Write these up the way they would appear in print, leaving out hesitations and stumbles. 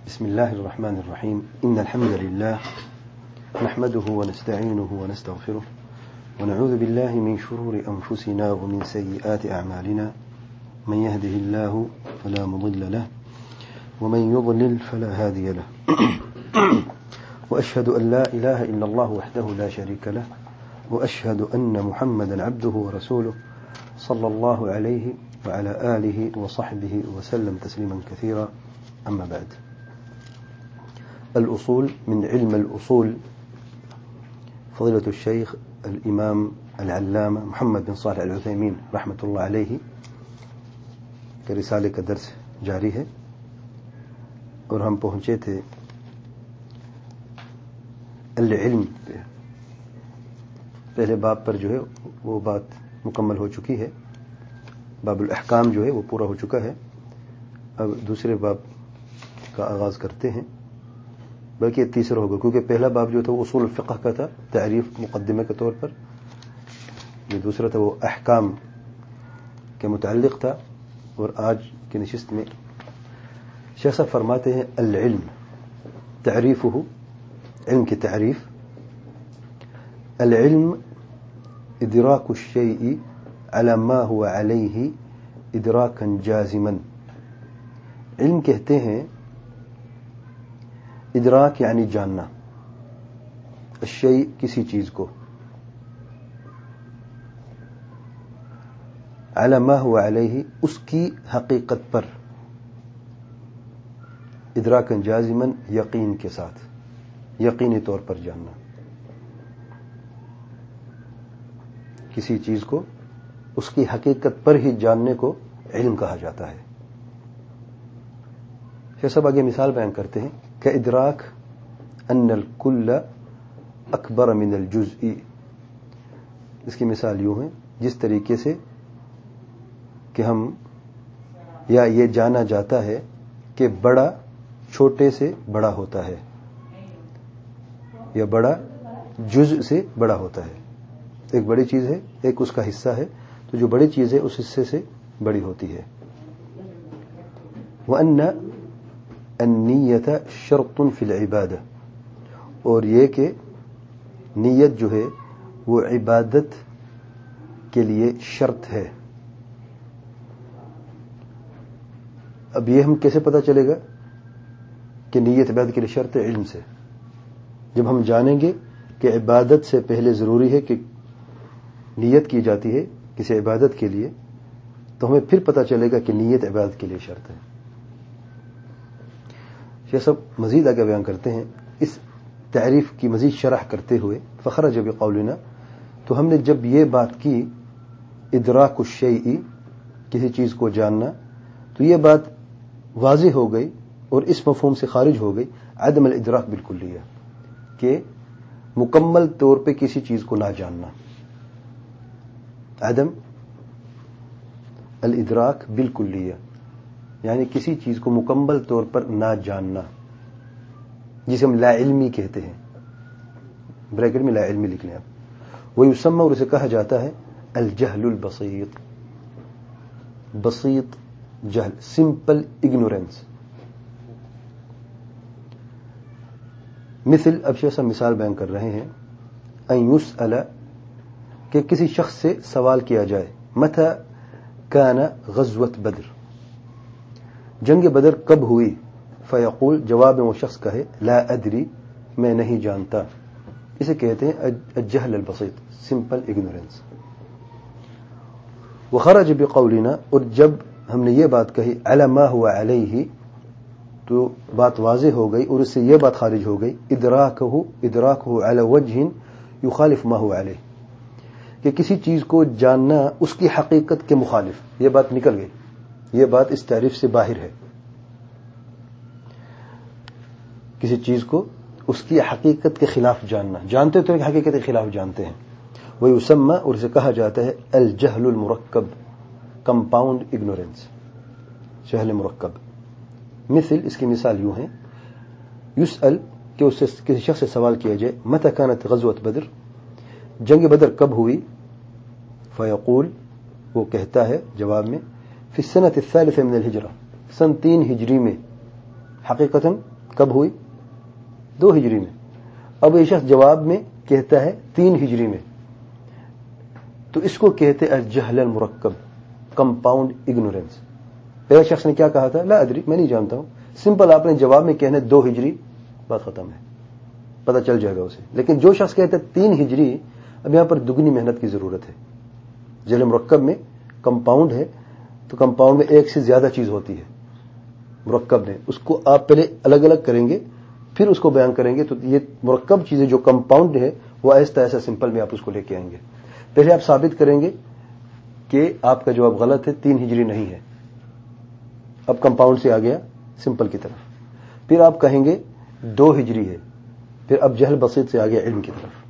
بسم الله الرحمن الرحيم. إن الحمد لله نحمده ونستعينه ونستغفره ونعوذ بالله من شرور أنفسنا ومن سيئات أعمالنا من يهده الله فلا مضل له ومن يضلل فلا هادي له وأشهد أن لا إله إلا الله وحده لا شريك له وأشهد أن محمدا عبده ورسوله صلى الله عليه وعلى آله وصحبه وسلم تسليما كثيرا. أما بعد، الأصول من علم الأصول فضيلة الشيخ الإمام العلامة محمد بن صالح العثيمين رحمة الله عليه کے رسالے کا درس جاری ہے، اور ہم پہنچے تھے العلم پہ. پہلے باب پر جو ہے وہ بات مکمل ہو چکی ہے، باب الاحکام جو ہے وہ پورا ہو چکا ہے. اب دوسرے باب کا آغاز کرتے ہیں، بلکہ یہ تیسرا ہوگا کیونکہ پہلا باب جو تھا وہ اصول الفقہ کا تھا، تعریف مقدمے کے طور پر. یہ دوسرا تھا وہ احکام کے متعلق تھا. اور آج کی نشست میں شیخ صاحب فرماتے ہیں العلم تعریفہ، علم کی تعریف. العلم ادراک الشیء علی ما هو علیہ ادراکا جازما. علم کہتے ہیں ادراک یعنی جاننا، الشیء کسی چیز کو، علی ما هو علیہ اس کی حقیقت پر، ادراکا جازما یقین کے ساتھ، یقینی طور پر جاننا. کسی چیز کو اس کی حقیقت پر ہی جاننے کو علم کہا جاتا ہے. یہ سب آگے مثال بیان کرتے ہیں کہ ادراک ان الکل اکبر من الجزء. اس کی مثال یوں ہے جس طریقے سے کہ ہم یا یہ جانا جاتا ہے کہ بڑا چھوٹے سے بڑا ہوتا ہے، یا بڑا جزء سے بڑا ہوتا ہے. ایک بڑی چیز ہے، ایک اس کا حصہ ہے، تو جو بڑی چیز ہے اس حصے سے بڑی ہوتی ہے. وَأَنَّ النِّيَّةَ شَرْطٌ فِي الْعِبَادَةِ، اور یہ کہ نیت جو ہے وہ عبادت کے لیے شرط ہے. اب یہ ہم کیسے پتہ چلے گا کہ نیت عبادت کے لیے شرط ہے؟ علم سے. جب ہم جانیں گے کہ عبادت سے پہلے ضروری ہے کہ نیت کی جاتی ہے کسی عبادت کے لیے، تو ہمیں پھر پتہ چلے گا کہ نیت عبادت کے لیے شرط ہے. یہ سب مزید آگے بیان کرتے ہیں اس تعریف کی مزید شرح کرتے ہوئے. فخرج بقولنا، تو ہم نے جب یہ بات کی ادراک الشیء کسی چیز کو جاننا، تو یہ بات واضح ہو گئی اور اس مفہوم سے خارج ہو گئی عدم الادراک بالکلیہ، کہ مکمل طور پہ کسی چیز کو نہ جاننا. عدم الادراک بالکلیہ یعنی کسی چیز کو مکمل طور پر نہ جاننا، جسے ہم لا علمی کہتے ہیں. بریکٹ میں لا علمی لکھ لیں آپ. وہ یسمى، اور اسے کہا جاتا ہے الجہل البسیط. بسیط جہل، سمپل اگنورینس. مثل، اب شیخ صاحب مثال بیان کر رہے ہیں، ان یسأل، کہ کسی شخص سے سوال کیا جائے، متى کان غزوۃ بدر، جنگ بدر کب ہوئی، فیقول، جواب میں وہ شخص کہے لا ادری، میں نہیں جانتا. اسے کہتے ہیں الجہل البسیط، سمپل اگنورینس. وخرج بقولنا، اور جب ہم نے یہ بات کہی علی ما هو علیہ، تو بات واضح ہو گئی اور اس سے یہ بات خارج ہو گئی ادراکہ علی وجہ یخالف ما هو علیہ، کہ کسی چیز کو جاننا اس کی حقیقت کے مخالف. یہ بات نکل گئی، یہ بات اس تعریف سے باہر ہے. کسی چیز کو اس کی حقیقت کے خلاف جاننا، جانتے تو حقیقت کے خلاف جانتے ہیں. ویسمى، اور اسے کہا جاتا ہے الجہل المرکب، کمپاؤنڈ اگنورینس، جہل مرکب. مثل، اس کی مثال یوں ہے، یسأل، کہ اس سے کسی شخص سے سوال کیا جائے متى كانت غزوۃ بدر، جنگ بدر کب ہوئی، فیقول، وہ کہتا ہے جواب میں فی السنة الثالثة من الہجرہ، سن 3 ہجری میں. حقیقتاً کب ہوئی؟ 2 ہجری میں. اب یہ شخص جواب میں کہتا ہے 3 ہجری میں، تو اس کو کہتے الجہل المرکب، کمپاؤنڈ اگنورینس. پہلے شخص نے کیا کہا تھا؟ لا ادری، میں نہیں جانتا ہوں. سمپل آپ نے جواب میں کہنا 2 ہجری، بات ختم ہے، پتہ چل جائے گا اسے. لیکن جو شخص کہتا ہے 3 ہجری، اب یہاں پر دگنی محنت کی ضرورت ہے. جہل مرکب میں کمپاؤنڈ ہے تو کمپاؤنڈ میں ایک سے زیادہ چیز ہوتی ہے. مرکب میں اس کو آپ پہلے الگ الگ کریں گے پھر اس کو بیان کریں گے، تو یہ مرکب چیزیں جو کمپاؤنڈ ہے وہ آہستہ آہستہ سمپل میں آپ اس کو لے کے آئیں گے. پہلے آپ ثابت کریں گے کہ آپ کا جواب غلط ہے، 3 ہجری نہیں ہے. اب کمپاؤنڈ سے آ گیا سمپل کی طرف. پھر آپ کہیں گے 2 ہجری ہے. پھر اب جہل بسیط سے آ گیا علم کی طرف.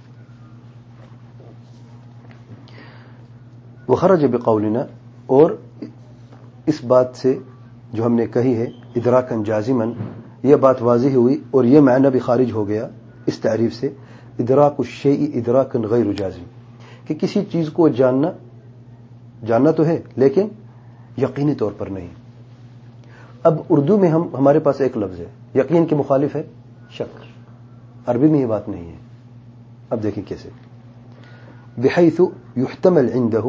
وخرج بقولنا، اور اس بات سے جو ہم نے کہی ہے ادراکاً جازماً، یہ بات واضح ہوئی اور یہ معنی بھی خارج ہو گیا اس تعریف سے، ادراک الشیء ادراکاً غیر جازم، کہ کسی چیز کو جاننا تو ہے لیکن یقینی طور پر نہیں. اب اردو میں ہمارے پاس ایک لفظ ہے، یقین کے مخالف ہے شک. عربی میں یہ بات نہیں ہے. اب دیکھیں کیسے. بحيث يحتمل عنده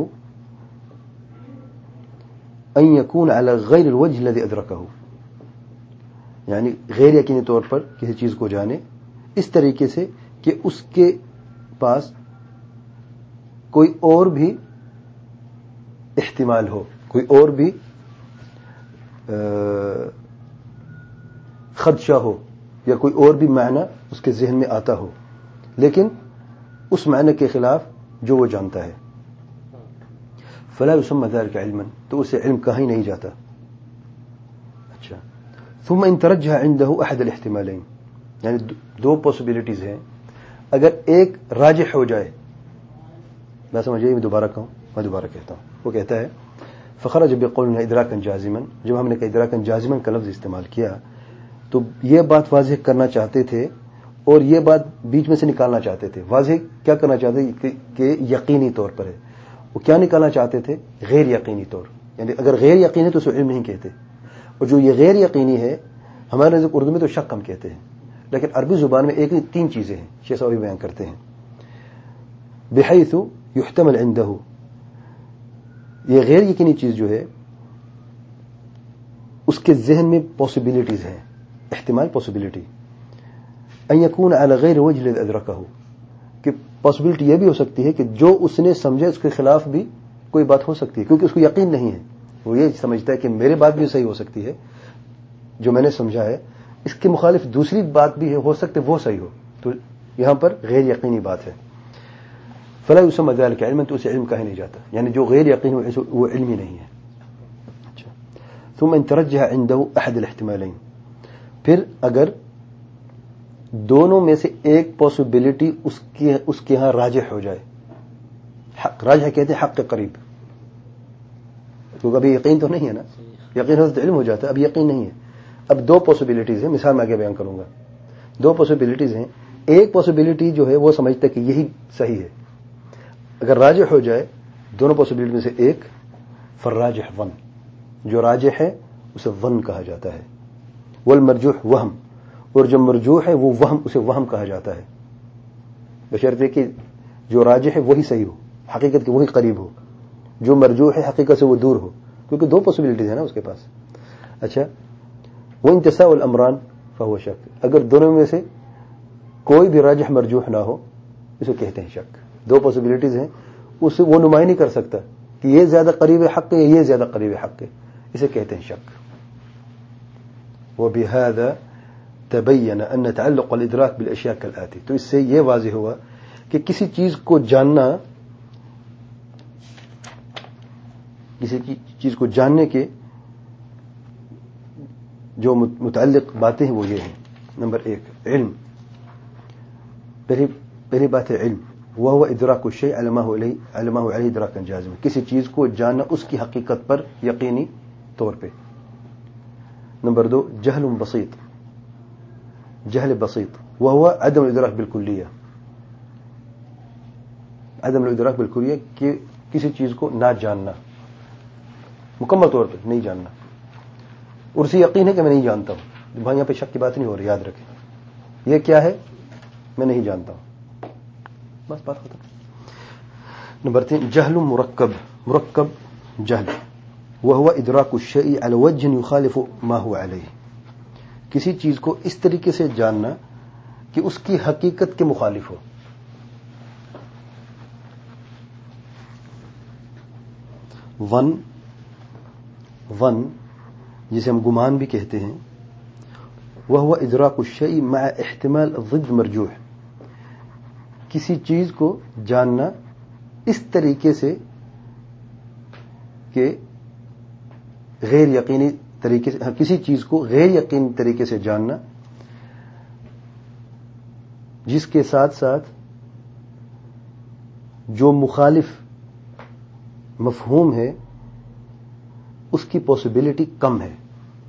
ان يكون على غیر الوجه الذي ادركه، یعنی غیر یقینی طور پر کسی چیز کو جانے اس طریقے سے کہ اس کے پاس کوئی اور بھی احتمال ہو، کوئی اور بھی خدشہ ہو یا کوئی اور بھی معنی اس کے ذہن میں آتا ہو، لیکن اس معنی کے خلاف جو وہ جانتا ہے. فلا يسمى ذلك علما، تو اسے علم کہا ہی نہیں جاتا. اچھا. ثم ان ترجح عنده احد الاحتمالين، یعنی 2 پاسبلٹیز ہیں، اگر ایک راجح ہو جائے، میں سمجھیے میں دوبارہ کہتا ہوں. وہ کہتا ہے فخرج بقولنا ادراكا جازما، جب ہم نے کہا ادراكا جازما کا لفظ استعمال کیا تو یہ بات واضح کرنا چاہتے تھے اور یہ بات بیچ میں سے نکالنا چاہتے تھے. واضح کیا کرنا چاہتے تھے کہ یقینی طور پر ہے. وہ کیا نکالنا چاہتے تھے؟ غیر یقینی طور. یعنی اگر غیر یقینی تو اسے علم نہیں کہتے، اور جو یہ غیر یقینی ہے ہمارے نزدیک اردو میں تو شک ہم کہتے ہیں، لیکن عربی زبان میں ایک نہیں 3 چیزیں ہیں. شیخ صاحب بیان کرتے ہیں بحیث یحتمل عنده، یہ غیر یقینی چیز جو ہے اس کے ذہن میں پاسبلٹیز ہیں، احتمال پاسبلٹی. ان یکون علی غیر وجه الذی ادرکه، کہ پاسبلٹی یہ بھی ہو سکتی ہے کہ جو اس نے سمجھا اس کے خلاف بھی کوئی بات ہو سکتی ہے، کیونکہ اس کو یقین نہیں ہے. وہ یہ سمجھتا ہے کہ میرے بات بھی صحیح ہو سکتی ہے، جو میں نے سمجھا ہے اس کے مخالف دوسری بات بھی ہے، ہو سکتے وہ صحیح ہو. تو یہاں پر غیر یقینی بات ہے. فلا يسمى ذلك علما، تو اسے علم کہا نہیں جاتا، یعنی جو غیر یقینی وہ علم ہی نہیں ہے. اچھا. ثم ان ترجح عنده احد الاحتمالين، پھر اگر دونوں میں سے ایک پاسبلٹی اس کے ہاں راجح ہو جائے. حق راجح کہتے ہیں حق کے قریب، کیونکہ ابھی یقین تو نہیں ہے نا، یقین حضرت علم ہو جاتا ہے، اب یقین نہیں ہے. اب 2 پاسبلٹیز ہیں، مثال میں آگے بیان کروں گا. 2 پاسبلٹیز ہیں. ایک پاسبلٹی جو ہے وہ سمجھتا ہے کہ یہی صحیح ہے، اگر راجح ہو جائے دونوں پاسبلٹی میں سے ایک، فالراجح ظن، جو راجح ہے اسے ظن کہا جاتا ہے. والمرجوح وہم، اور جو مرجوح ہے وہ وہم، اسے وہم کہا جاتا ہے، بشرطے کہ جو راجح ہے وہی صحیح ہو، حقیقت کے وہی قریب ہو، جو مرجوح ہے حقیقت سے وہ دور ہو، کیونکہ 2 پاسبلٹیز ہیں نا اس کے پاس. اچھا. وان تساوى الامران فهو شک، اگر دونوں میں سے کوئی بھی راجح مرجوح نہ ہو اسے کہتے ہیں شک. 2 پاسبلٹیز ہیں، اسے وہ نمائش نہیں کر سکتا کہ یہ زیادہ قریب حق ہے یا یہ زیادہ قریب حق ہے، اسے کہتے ہیں شک. وبهذا تبين ان تعلق الادراك بالاشياء كالاتي، تو اس سے یہ واضح ہوا کہ کسی چیز کو جاننا، کسی چیز کو جاننے کے جو متعلق باتیں ہیں وہ یہ ہیں. نمبر 1 علم، پہلی بات ہے علم، وهو ادراك الشيء على ما هو عليه ادراكا جازما، کسی چیز کو جاننا اس کی حقیقت پر یقینی طور پہ. نمبر 2 جہل بسيط، جہل بسيط، وهو عدم الادراك بالکلیہ، عدم الادراک بالکلیہ کہ کسی چیز کو نہ جاننا، مکمل طور پہ نہیں جاننا، اور اسے یقین ہے کہ میں نہیں جانتا ہوں یہاں پہ شک کی بات نہیں ہو رہی, یاد رکھیں. یہ کیا ہے میں نہیں جانتا ہوں, بس بات ختم. نمبر 3 جہل مرکب. مرکب جہل وهو ادراک الشیء علی وجه یخالف ما هو علیہ, کسی چیز کو اس طریقے سے جاننا کہ اس کی حقیقت کے مخالف ہو. ون جسے ہم گمان بھی کہتے ہیں, وهو ادراک الشیء مع احتمال ضد مرجوح, کسی چیز کو جاننا اس طریقے سے کہ غیر یقینی طریقے سے, کسی چیز کو غیر یقینی طریقے سے جاننا جس کے ساتھ ساتھ جو مخالف مفہوم ہے اس کی پاسبلٹی کم ہے.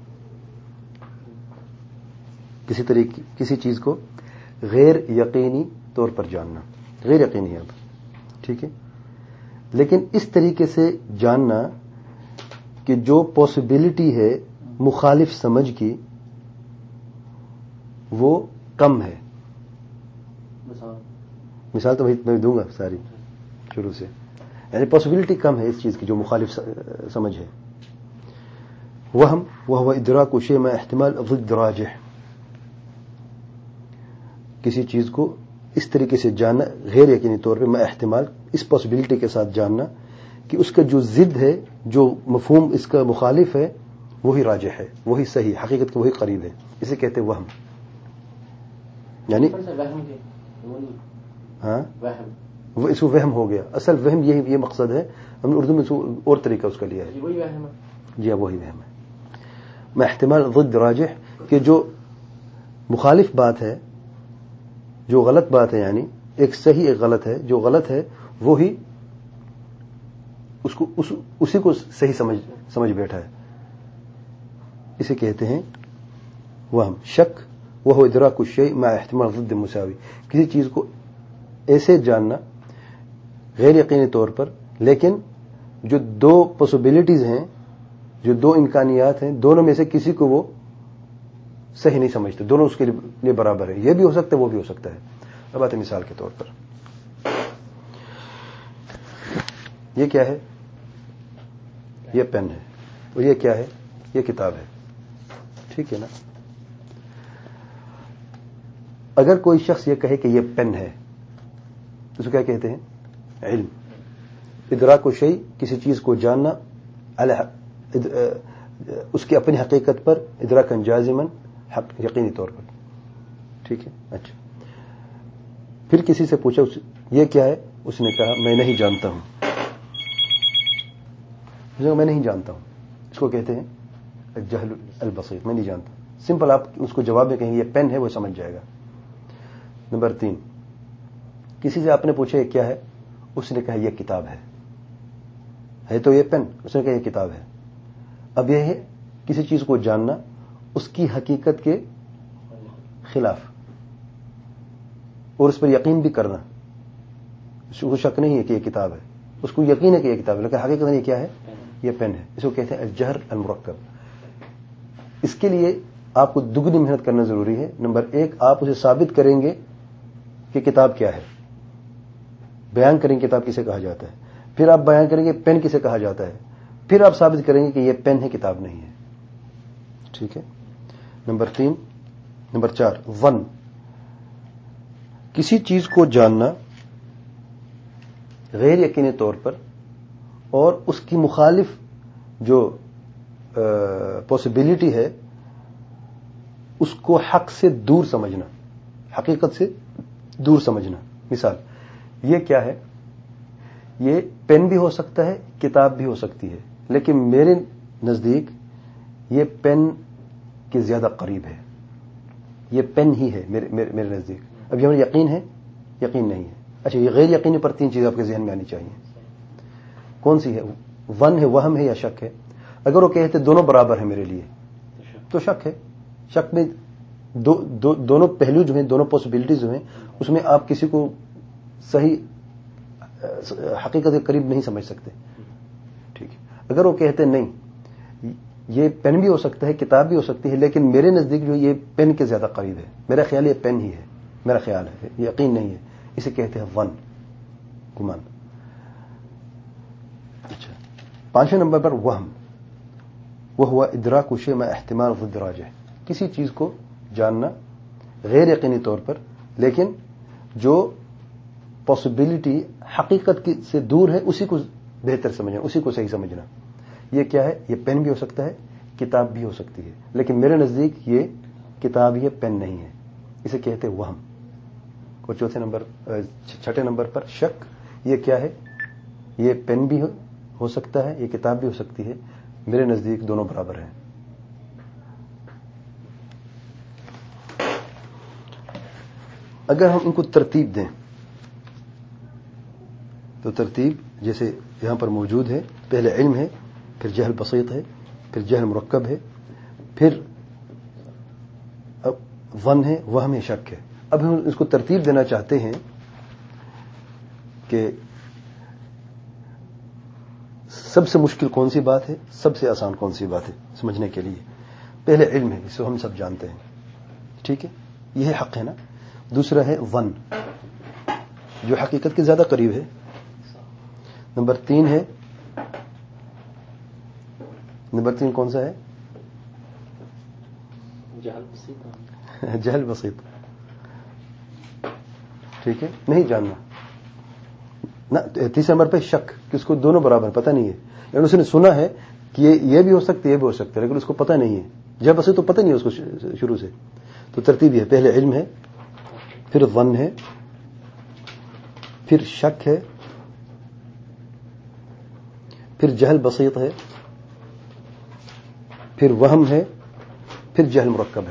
کسی چیز کو غیر یقینی طور پر جاننا, غیر یقینی ہے اب, ٹھیک ہے, لیکن اس طریقے سے جاننا کہ جو پاسبلٹی ہے مخالف سمجھ کی وہ کم ہے. مثال تو میں دوں گا ساری شروع سے, یعنی پاسبلٹی کم ہے اس چیز کی جو مخالف سمجھ ہے. وہو ادراک الشیء مع احتمال ضد راجح, کسی چیز کو اس طریقے سے جاننا غیر یقینی طور پہ مع احتمال, اس پاسبلٹی کے ساتھ جاننا کہ اس کا جو ضد ہے, جو مفہوم اس کا مخالف ہے وہی راجح ہے, وہی صحیح, حقیقت کے وہی قریب ہے. اسے کہتے ہیں وہم. یعنی ہاں وہ اس کو وہم ہو گیا. اصل وہم یہ مقصد ہے, ہم نے اردو میں اور طریقہ اس کا لیا ہے. جی ہاں وہی وہم ہے. میں احتمال ضد راجح کہ جو مخالف بات ہے, جو غلط بات ہے, یعنی ایک صحیح ایک غلط ہے, جو غلط ہے وہی اسی کو صحیح سمجھ بیٹھا ہے. اسے کہتے ہیں وہم. شک وہو ادراک الشیء مع احتمال ضد مساوی, کسی چیز کو ایسے جاننا غیر یقینی طور پر, لیکن جو دو پاسبلٹیز ہیں, جو دو امکانیات ہیں, دونوں میں سے کسی کو وہ صحیح نہیں سمجھتے, دونوں اس کے لیے برابر ہے. یہ بھی ہو سکتا ہے, وہ بھی ہو سکتا ہے. اب آتے مثال کے طور پر, یہ کیا ہے؟ یہ پین ہے. اور یہ کیا ہے؟ یہ کتاب ہے. ٹھیک ہے نا. اگر کوئی شخص یہ کہے کہ یہ پین ہے تو اس کو کیا کہتے ہیں؟ علم. ادراک الشیء کسی چیز کو جاننا اس کی اپنی حقیقت پر, ادراکاً جازماً, یقینی طور پر. ٹھیک ہے. اچھا, پھر کسی سے پوچھا یہ کیا ہے؟ اس نے کہا میں نہیں جانتا ہوں. میں نہیں جانتا ہوں, اس کو کہتے ہیں الجہل البسیط, میں نہیں جانتا. سمپل, آپ اس کو جواب میں کہیں گے یہ پین ہے, وہ سمجھ جائے گا. نمبر 3, کسی سے آپ نے پوچھا یہ کیا ہے؟ اس نے کہا یہ کتاب ہے تو یہ پین, اس نے کہا یہ کتاب ہے. اب یہ ہے کسی چیز کو جاننا اس کی حقیقت کے خلاف اور اس پر یقین بھی کرنا. اس کو شک نہیں ہے کہ یہ کتاب ہے, اس کو یقین ہے کہ یہ کتاب ہے, لیکن حقیقت یہ کیا ہے؟ یہ پین ہے. اس کو کہتے ہیں الجہر المرکب. اس کے لیے آپ کو دگنی محنت کرنا ضروری ہے. نمبر 1, آپ اسے ثابت کریں گے کہ کتاب کیا ہے, بیان کریں گے کتاب کسے کہا جاتا ہے. پھر آپ بیان کریں گے پین کسے کہا جاتا ہے. پھر آپ ثابت کریں گے کہ یہ پین ہے, کتاب نہیں ہے. ٹھیک ہے. نمبر 4 ون, کسی چیز کو جاننا غیر یقینی طور پر اور اس کی مخالف جو پاسبلٹی ہے اس کو حق سے دور سمجھنا, حقیقت سے دور سمجھنا. مثال, یہ کیا ہے؟ یہ پین بھی ہو سکتا ہے, کتاب بھی ہو سکتی ہے, لیکن میرے نزدیک یہ پین کے زیادہ قریب ہے. یہ پین ہی ہے میرے نزدیک. اب یہ یقین ہے, یقین نہیں ہے. اچھا, یہ غیر یقینی پر 3 چیزیں آپ کے ذہن میں آنی چاہیے. کون سی ہے؟ ون ہے, وہم ہے, یا شک ہے؟ اگر وہ کہتے دونوں برابر ہیں میرے لیے تو شک ہے. شک میں دونوں پہلو جو ہیں, دونوں پاسبلٹیز جو ہیں, اس میں آپ کسی کو صحیح حقیقت کے قریب نہیں سمجھ سکتے. ٹھیک ہے. اگر وہ کہتے نہیں یہ پین بھی ہو سکتا ہے, کتاب بھی ہو سکتی ہے, لیکن میرے نزدیک جو یہ پین کے زیادہ قریب ہے. میرا خیال یہ پین ہی ہے, میرا خیال ہے, یقین نہیں ہے. اسے کہتے ہیں ون, گمان. اچھا, 5ویں نمبر پر وہم, وہ ہوا ادراک شیء مع احتمال ضد راجح, کسی چیز کو جاننا غیر یقینی طور پر لیکن جو پاسبلٹی حقیقت سے دور ہے اسی کو بہتر سمجھنا, اسی کو صحیح سمجھنا. یہ کیا ہے؟ یہ پین بھی ہو سکتا ہے, کتاب بھی ہو سکتی ہے, لیکن میرے نزدیک یہ کتاب ہی ہے, پین نہیں ہے. اسے کہتے ہیں وہم. اور 6 نمبر پر شک, یہ کیا ہے؟ یہ پین بھی ہو سکتا ہے, یہ کتاب بھی ہو سکتی ہے. میرے نزدیک دونوں برابر ہیں. اگر ہم ان کو ترتیب دیں تو ترتیب جیسے یہاں پر موجود ہے, پہلے علم ہے, پھر جہل بسیط ہے, پھر جہل مرکب ہے, پھر ظن ہے, وہم ہے, شک ہے. اب ہم اس کو ترتیب دینا چاہتے ہیں کہ سب سے مشکل کون سی بات ہے, سب سے آسان کون سی بات ہے سمجھنے کے لیے. پہلے علم ہے, اسے ہم سب جانتے ہیں, ٹھیک ہے, یہ حق ہے نا. دوسرا ہے ظن, جو حقیقت کے زیادہ قریب ہے. نمبر 3 ہے, نمبر 3 کون سا ہے؟ جہل بسیط, ٹھیک ہے, نہیں جاننا. نہ 3 نمبر پہ شک, کہ اس کو دونوں برابر پتہ نہیں ہے, یعنی اس نے سنا ہے کہ یہ بھی ہو سکتا ہے, یہ بھی ہو سکتا ہے, لیکن اس کو پتہ نہیں ہے. جہل بسیط تو پتہ نہیں ہے اس کو شروع سے. تو ترتیب یہ ہے, پہلے علم ہے, پھر ظن ہے, پھر شک ہے, پھر جہل بسیط ہے, پھر وہم ہے, پھر جہل مرکب ہے.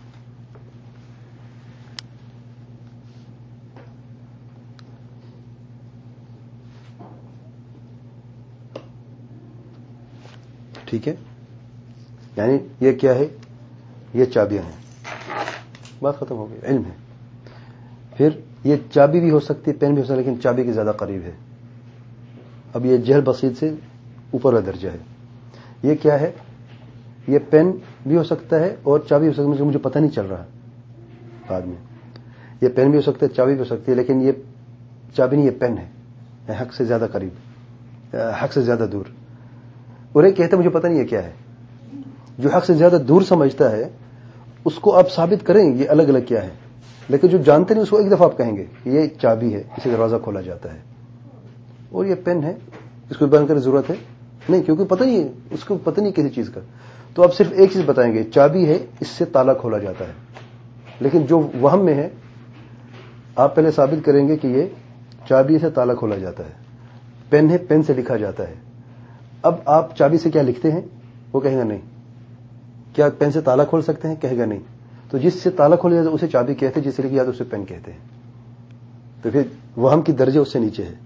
ٹھیک ہے, یعنی یہ کیا ہے؟ یہ چابیاں ہیں. بات ختم ہو گئی. علم ہے, پھر یہ چابی بھی ہو سکتی ہے, پین بھی ہو سکتی ہے, لیکن چابی کی زیادہ قریب ہے. اب یہ جہل بسیط سے اوپر کا درجہ ہے. یہ کیا ہے؟ یہ پین بھی ہو سکتا ہے اور چابی ہو سکتی ہے, مجھے پتہ نہیں چل رہا بعد میں. یہ پین بھی ہو سکتا ہے, چابی بھی ہو سکتی ہے, لیکن یہ چابی نہیں, یہ پین ہے, حق سے زیادہ قریب, حق سے زیادہ دور. اور یہ کہتے ہیں مجھے پتہ نہیں ہے کیا ہے. جو حق سے زیادہ دور سمجھتا ہے اس کو آپ ثابت کریں یہ الگ الگ کیا ہے, لیکن جو جانتے نہیں اس کو ایک دفعہ آپ کہیں گے یہ چابی ہے, اسے دروازہ کھولا جاتا ہے, اور یہ پین ہے, اس کو بیان کرنے کی ضرورت ہے نہیں, کیونکہ پتہ نہیں ہے, اس کو پتہ نہیں کسی چیز کا. تو آپ صرف ایک چیز بتائیں گے, چابی ہے, اس سے تالا کھولا جاتا ہے. لیکن جو وہم میں ہے آپ پہلے ثابت کریں گے کہ یہ چابی سے تالا کھولا جاتا ہے, پین ہے, پین سے لکھا جاتا ہے. اب آپ چابی سے کیا لکھتے ہیں؟ وہ کہے گا نہیں. کیا پین سے تالا کھول سکتے ہیں؟ کہے گا نہیں. تو جس سے تالا کھول جاتا ہے اسے چابی کہتے ہیں, جس سے لکھی جاتا ہے اسے پین کہتے ہیں. تو پھر وہم کی درجہ اس سے نیچے ہے.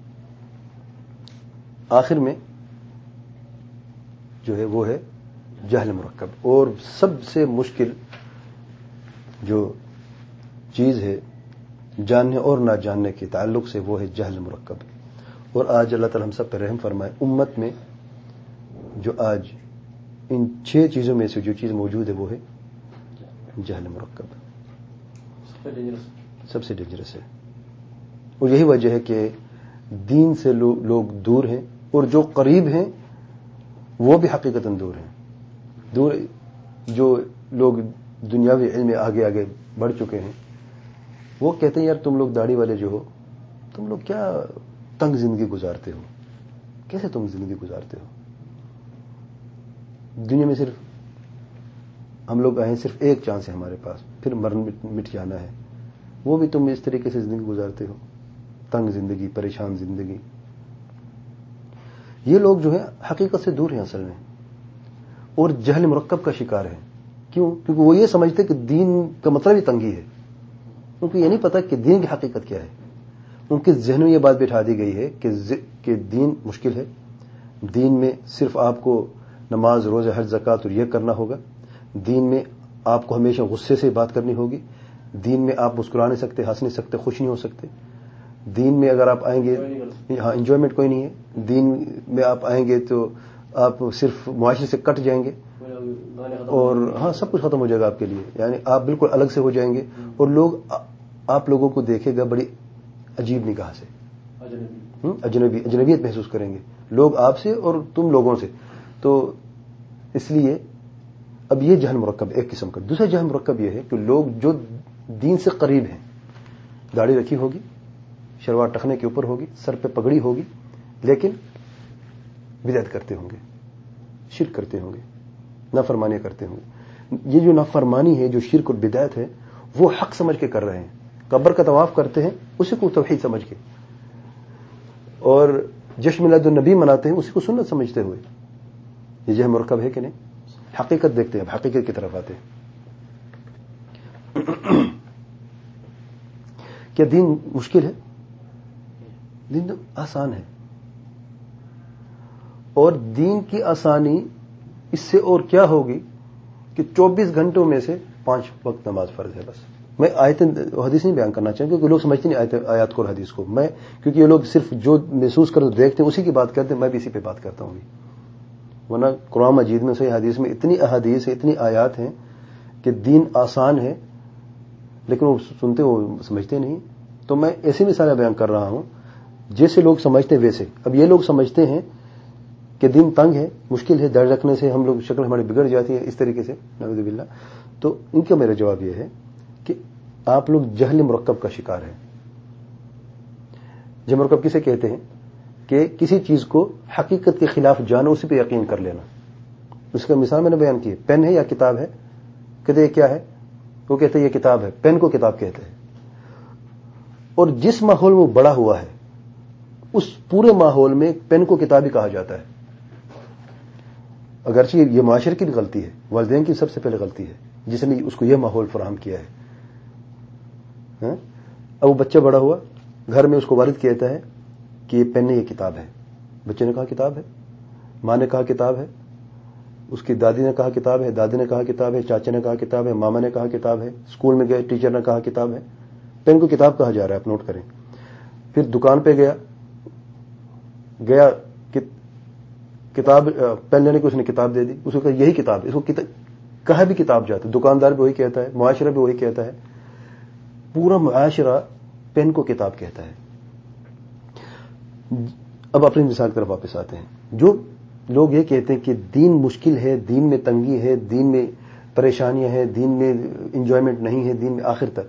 آخر میں جو ہے وہ ہے جہل مرکب, اور سب سے مشکل جو چیز ہے جاننے اور نہ جاننے کے تعلق سے وہ ہے جہل مرکب. اور آج اللہ تعالی ہم سب پر رحم فرمائے, امت میں جو آج ان 6 چیزوں میں سے جو چیز موجود ہے وہ ہے جہل مرکب. سب سے ڈینجرس ہے, اور یہی وجہ ہے کہ دین سے لوگ دور ہیں, اور جو قریب ہیں وہ بھی حقیقتاً دور ہیں. دور جو لوگ دنیاوی علم میں آگے آگے بڑھ چکے ہیں وہ کہتے ہیں یار تم لوگ داڑھی والے جو ہو, تم لوگ کیا تنگ زندگی گزارتے ہو, کیسے تم زندگی گزارتے ہو؟ دنیا میں صرف ہم لوگ آئے, صرف ایک چانس ہے ہمارے پاس, پھر مرن مٹ جانا ہے. وہ بھی تم اس طریقے سے زندگی گزارتے ہو, تنگ زندگی, پریشان زندگی. یہ لوگ جو ہے حقیقت سے دور ہیں اصل میں, اور جہل مرکب کا شکار ہے. کیوں؟ کیونکہ وہ یہ سمجھتے کہ دین کا مطلب ہی تنگی ہے. ان کو یہ نہیں پتا کہ دین کی حقیقت کیا ہے. ان کے ذہن میں یہ بات بٹھا دی گئی ہے کہ دین مشکل ہے, دین میں صرف آپ کو نماز, روزہ, حج, زکوٰۃ اور یہ کرنا ہوگا. دین میں آپ کو ہمیشہ غصے سے بات کرنی ہوگی. دین میں آپ مسکرا نہیں سکتے, ہنس نہیں سکتے, خوش نہیں ہو سکتے. دین میں اگر آپ آئیں گے, ہاں انجوائمنٹ کوئی نہیں ہے. دین میں آپ آئیں گے تو آپ صرف معاشرے سے کٹ جائیں گے اور ہاں سب کچھ ختم ہو جائے گا آپ کے لیے. یعنی آپ بالکل الگ سے ہو جائیں گے اور لوگ آپ لوگوں کو دیکھے گا بڑی عجیب نگاہ سے, اجنبیت محسوس کریں گے لوگ آپ سے اور تم لوگوں سے. تو اس لیے اب یہ جہل مرکب ایک قسم کا. دوسرا جہل مرکب یہ ہے کہ لوگ جو دین سے قریب ہیں, داڑھی رکھی ہوگی, شلوار ٹخنے کے اوپر ہوگی, سر پہ پگڑی ہوگی, لیکن بدعت کرتے ہوں گے, شرک کرتے ہوں گے, نافرمانیاں کرتے ہوں گے. یہ جو نافرمانی ہے, جو شرک اور بدعت ہے, وہ حق سمجھ کے کر رہے ہیں. قبر کا طواف کرتے ہیں اسی کو توحید سمجھ کے, اور جشن میلاد النبی مناتے ہیں اسی کو سنت سمجھتے ہوئے. یہ جہل مرکب ہے کہ نہیں؟ حقیقت دیکھتے ہیں, حقیقت کی طرف آتے ہیں. کیا دین مشکل ہے؟ دین تو آسان ہے, اور دین کی آسانی اس سے اور کیا ہوگی کہ 24 گھنٹوں میں سے 5 وقت نماز فرض ہے بس. میں آیتیں حدیث نہیں بیان کرنا چاہوں کیونکہ لوگ سمجھتے نہیں آیات کو اور حدیث کو. میں کیونکہ یہ لوگ صرف جو محسوس کرتے دیکھتے ہیں اسی کی بات کرتے ہیں, میں بھی اسی پہ بات کرتا ہوں. ورنہ قرآن مجید میں صحیح حدیث میں اتنی احادیث ہیں, اتنی آیات ہیں کہ دین آسان ہے, لیکن وہ سنتے وہ سمجھتے نہیں. تو میں ایسی مثالیں بیان کر رہا ہوں جیسے لوگ سمجھتے ویسے. اب یہ لوگ سمجھتے ہیں کہ دین تنگ ہے, مشکل ہے, داڑھی رکھنے سے ہم لوگ شکل ہماری بگڑ جاتی ہے, اس طریقے سے نعوذ باللہ. تو ان کا میرا جواب یہ ہے کہ آپ لوگ جہل مرکب کا شکار ہیں. جہل مرکب کسے کہتے ہیں؟ کہ کسی چیز کو حقیقت کے خلاف جانو, اسی پہ یقین کر لینا. اس کا مثال میں نے بیان کی ہے. پین ہے یا کتاب ہے؟ کہتے یہ کیا ہے؟ وہ کہتے یہ کتاب ہے. پین کو کتاب کہتے ہیں. اور جس ماحول میں وہ بڑا ہوا ہے اس پورے ماحول میں پین کو کتاب ہی کہا جاتا ہے. اگرچہ یہ معاشرے کی بھی غلطی ہے, والدین کی سب سے پہلے غلطی ہے جس نے اس کو یہ ماحول فراہم کیا ہے. اب وہ بچہ بڑا ہوا, گھر میں اس کو والد کہتا ہے کہ یہ پین ہے, یہ کتاب ہے. بچے نے کہا کتاب ہے, ماں نے کہا کتاب ہے, اس کی دادی نے کہا کتاب ہے, دادی نے کہا کتاب ہے, چاچا نے کہا کتاب ہے, ماما نے کہا کتاب ہے, اسکول میں گئے ٹیچر نے کہا کتاب ہے. پین کو کتاب کہا جا رہا ہے, آپ نوٹ کریں. پھر دکان پہ گیا کتاب پین لینے کو اس نے کتاب دے دی, اس کو کہا یہی کتاب ہے. اس کو کہا بھی کتاب جاتا ہے, دکاندار بھی وہی کہتا ہے, معاشرہ بھی وہی کہتا ہے, پورا معاشرہ پین کو کتاب کہتا ہے. اب اپنی مثال کی طرف واپس آتے ہیں. جو لوگ یہ کہتے ہیں کہ دین مشکل ہے, دین میں تنگی ہے, دین میں پریشانیاں ہیں, دین میں انجوائمنٹ نہیں ہے, دین میں آخر تک,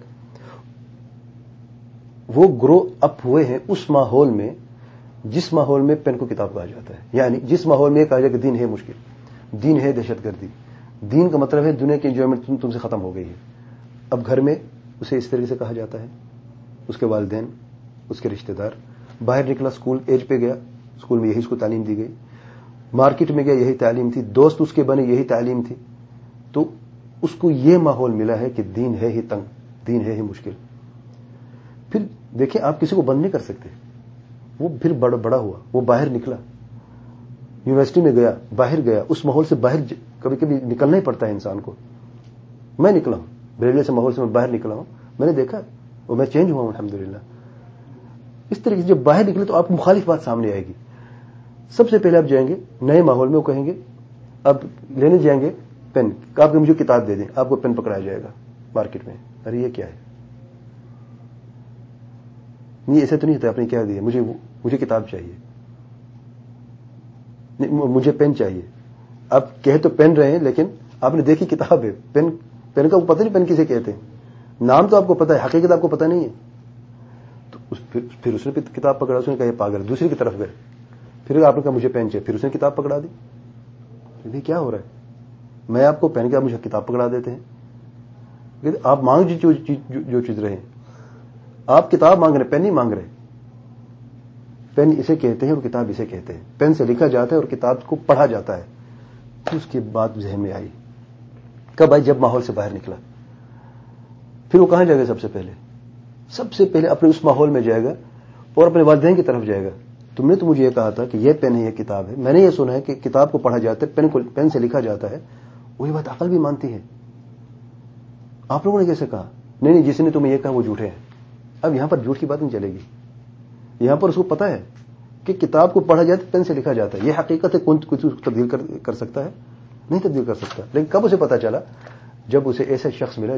وہ گرو اپ ہوئے ہیں اس ماحول میں جس ماحول میں پین کو کتاب کہا جاتا ہے. یعنی جس ماحول میں یہ کہا جائے کہ دین ہے مشکل, دین ہے دہشت گردی, دین کا مطلب ہے دنیا کی انجوائمنٹ تم سے ختم ہو گئی ہے. اب گھر میں اسے اس طریقے سے کہا جاتا ہے, اس کے والدین, اس کے رشتہ دار. باہر نکلا, اسکول ایج پہ گیا, اسکول میں یہی اس کو تعلیم دی گئی. مارکیٹ میں گیا, یہی تعلیم تھی. دوست اس کے بنے, یہی تعلیم تھی. تو اس کو یہ ماحول ملا ہے کہ دین ہے ہی تنگ, دین ہے ہی مشکل. پھر دیکھیں آپ کسی کو بند نہیں کر سکتے. وہ پھر بڑا ہوا, وہ باہر نکلا, یونیورسٹی میں گیا, باہر گیا, اس ماحول سے باہر کبھی کبھی نکلنا ہی پڑتا ہے انسان کو. میں نکلا ہوں بریلوی سے ماحول سے, میں باہر نکلا ہوں, میں نے دیکھا اور میں چینج ہوا ہوں الحمدللہ. اس طریقے سے جب باہر نکلے تو آپ کو مخالف بات سامنے آئے گی. سب سے پہلے آپ جائیں گے نئے ماحول میں, وہ کہیں گے اب لینے جائیں گے پین, آپ کو مجھے کتاب دے دیں, آپ کو پین پکڑایا جائے گا مارکیٹ میں. ارے یہ کیا ہے؟ نہیں ایسے تو نہیں ہوتا, آپ نے کیا دیا, مجھے کتاب چاہیے, مجھے پین چاہیے. آپ کہہ تو پین رہے ہیں لیکن آپ نے دیکھی کتاب ہے. پین کا پتہ نہیں پین کسے کہتے ہیں, نام تو آپ کو پتہ ہے, حقیقت آپ کو پتہ نہیں ہے. تو پھر اس نے کتاب پکڑا, اس نے کہا یہ پاگل, دوسری کی طرف گئے. پھر آپ نے کہا مجھے پین چاہیے, پھر اس نے کتاب پکڑا دی. یہ کیا ہو رہا ہے؟ میں آپ کو پین کے, آپ مجھے کتاب پکڑا دیتے ہیں. آپ مانگ جو چیز رہے ہیں, آپ کتاب مانگ رہے, پین نہیں مانگ رہے. پین اسے کہتے ہیں اور کتاب اسے کہتے ہیں. پین سے لکھا جاتا ہے اور کتاب کو پڑھا جاتا ہے. پھر اس کی بات ذہن میں آئی کب آئی؟ جب ماحول سے باہر نکلا. پھر وہ کہاں جائے گا؟ سب سے پہلے اپنے اس ماحول میں جائے گا اور اپنے والدین کی طرف جائے گا. تم نے تو مجھے یہ کہا تھا کہ یہ پین ہے, یہ کتاب ہے. میں نے یہ سنا ہے کہ کتاب کو پڑھا جاتا ہے, پین سے لکھا جاتا ہے. وہی بات عقل بھی مانتی ہے. آپ لوگوں نے کیسے کہا؟ نہیں جس نے تمہیں یہ کہا وہ جھوٹے ہیں. اب یہاں پر جھوٹ کی بات نہیں چلے گی. یہاں پر اس کو پتا ہے کہ کتاب کو پڑھا جائے تو پین سے لکھا جاتا ہے. یہ حقیقت ہے. کون کچھ تبدیل کر سکتا ہے؟ نہیں تبدیل کر سکتا. لیکن کب اسے پتا چلا؟ جب اسے ایسا شخص ملا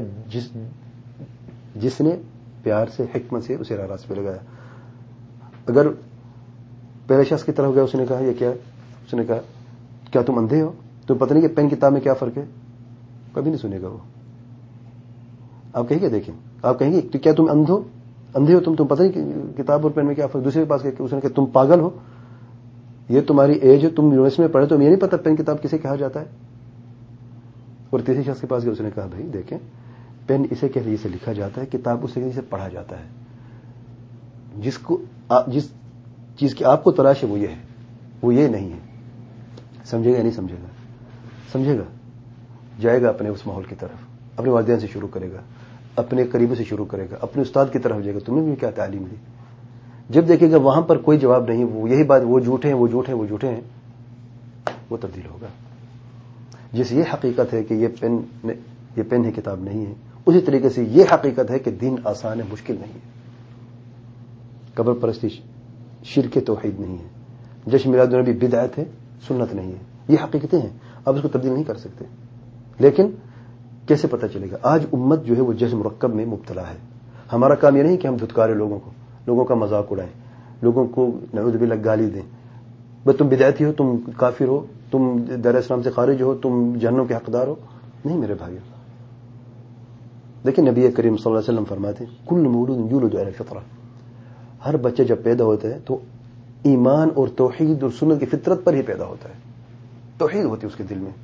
جس نے پیار سے حکمت سے اسے راہ راست پہ لگایا. اگر پہلے شخص کی طرف گیا, اس نے کہا یہ کیا؟ اس نے کہا کیا تم اندھے ہو؟ تم پتہ نہیں کہ پین کتاب میں کیا فرق ہے؟ کبھی نہیں سنے گا وہ. آپ کہیں گے دیکھیں, آپ کہیں گے کیا تم اندھے ہو تم پتہ نہیں کہ کتاب اور پین میں کیا فرق؟ دوسرے کے پاس گئے, اس نے کہا تم پاگل ہو, یہ تمہاری ایج ہے, تم یونیورسٹی میں پڑھے, تمہیں یہ نہیں پتا پین کتاب کسے کہا جاتا ہے؟ اور تیسرے شخص کے پاس گئے, اس نے کہا بھائی دیکھیں پین اسے کہہ لیے سے لکھا جاتا ہے, کتاب اسے کہہ سے پڑھا جاتا ہے. جس چیز کی آپ کو تلاش ہے وہ یہ ہے, وہ یہ نہیں ہے. سمجھے گا یا نہیں سمجھے گا؟ سمجھے گا. جائے گا اپنے اس ماحول کی طرف, اپنے والدین سے شروع کرے گا, اپنے قریبوں سے شروع کرے گا, اپنے استاد کی طرف جائے گا, تمہیں بھی کیا تعلیم دی. جب دیکھے گا وہاں پر کوئی جواب نہیں, وہ یہی بات, وہ جھوٹے ہیں, وہ جھوٹے ہیں, وہ جھوٹے ہیں, وہ تبدیل ہوگا. جس یہ حقیقت ہے کہ یہ پین ہے, کتاب نہیں ہے, اسی طریقے سے یہ حقیقت ہے کہ دین آسان ہے, مشکل نہیں ہے. قبر پرستی شرک توحید نہیں ہے, جشن میلاد النبی بدعت ہے, سنت نہیں ہے. یہ حقیقتیں ہیں, آپ اس کو تبدیل نہیں کر سکتے. لیکن کیسے پتہ چلے گا؟ آج امت جو ہے وہ جشن مرکب میں مبتلا ہے. ہمارا کام یہ نہیں کہ ہم دھتکارے لوگوں کا مذاق اڑائیں, لوگوں کو نعوذ باللہ گالی دیں, بس تم بدعتی ہو, تم کافر ہو, تم دار اسلام سے خارج ہو, تم جہنم کے حقدار ہو. نہیں میرے بھائیو, دیکھیں نبی کریم صلی اللہ علیہ وسلم فرماتے ہیں کل مولود یولد علی الفطرہ, ہر بچہ جب پیدا ہوتا ہے تو ایمان اور توحید اور سنت کی فطرت پر ہی پیدا ہوتا ہے, توحید ہوتی ہے اس کے دل میں.